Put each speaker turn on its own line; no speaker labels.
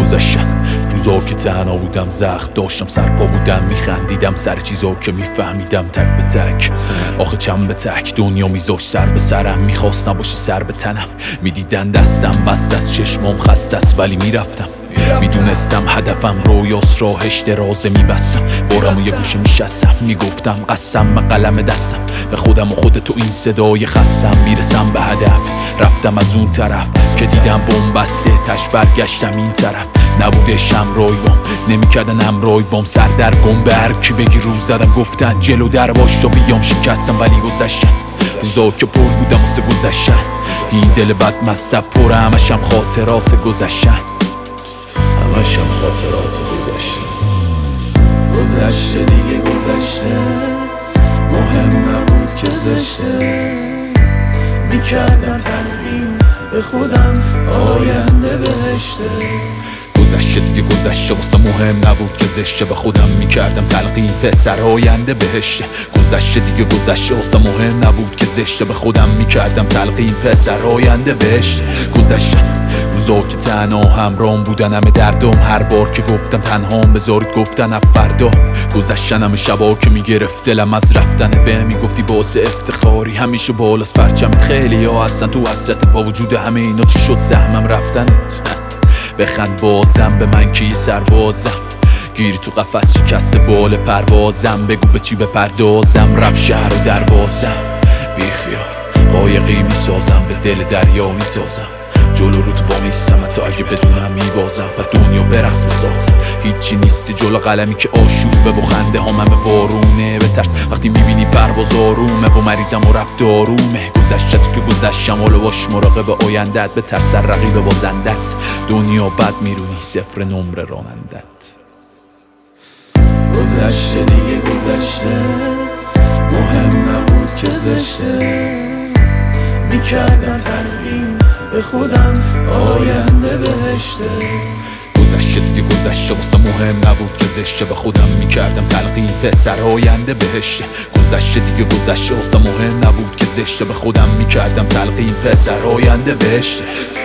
گذشتن روزا که تنها بودم، زخم داشتم، سرپا بودم، میخندیدم سر چیزا که میفهمیدم تک به تک. آخه چند به تک دنیا میذاشت سر به سرم، میخواست نباشه سر به تنم. میدیدن دستم بست از چشمام خسته است ولی میرفتم. میدونستم هدفم رویاست، راهش درازه میبستم. بارم و یه گوشه میشستم، میگفتم قسم به قلم دستم، به خودم و خودت تو این صدای خستم. میرسم به هدف، رفتم از اون طرف که دیدم بومبسته، تش برگشتم این طرف. نبودش همراهی بام، نمیکردن همراهی بام، سر در گم به هر کی بگی رو زدم. گفتن جلو در باش تا بیام، شکستم ولی گذشتم. روزا که پر بودم واسه گذشتن، این دل بد مصب پر همشم خاطرات گذشتن، همشم خاطرات گذشتن.
گذشته دیگه گذشته، مهم نبود که زشته. میکردم تلقین به خودم آینده بهشته.
گذشته دیگه گذشته، واسه مهم نبود که زشته. به خودم میکردم تلقین پسر آینده بهشته. گذشته دیگه گذشته، واسه مهم نبود که زشته. به خودم میکردم تلقین پسر آینده بهشته. گذشتن روزا که تنها همراهم بودن، همه دردم هر بار که گفتم تنهام بذارید گفتن از فردا. گذشتن همه شبا که میگرفت دلم از رفتن، به میگفتی باعث افتخاری همیشه بالاست پرچمت. خیلی ها هستن تو حسرت، با وجود همه اینا چی شد سهمم رفتنت. بخند بازم به من که یه سربازم، گیری تو قفس شکست بال پروازم. بگو به چی بپردازم، رب شهر و دروازم. بیخیال قایقی میسازم، به دل دریا میتازم. جلو رو تو وامیستم، حتی اگه بدونم میبازم. و دنیا برقص بسازم، هیچی نیستی جلو قلمی که آشوبه و خنده هم همه وارونه. بترس وقتی میبینی پرواز آرومه و مریضم و رب دارومه. گذشته که گذشتم، حالا باش مراقب آیندت. بترس سر رقیب بازندت، دنیا بد میرونی صفر نمره رانندت.
گذشته دیگه گذشته، مهم نبود که زشته. میکردم تلقین به خودم آینده بهشته.
گذشته دیگه گذشته، واسه مهم نبود که زشته. به خودم میکردم تلقین پسر آینده بهشته. گذشته دیگه گذشته، واسه مهم نبود که زشته. به خودم میکردم تلقین پسر آینده بهشته.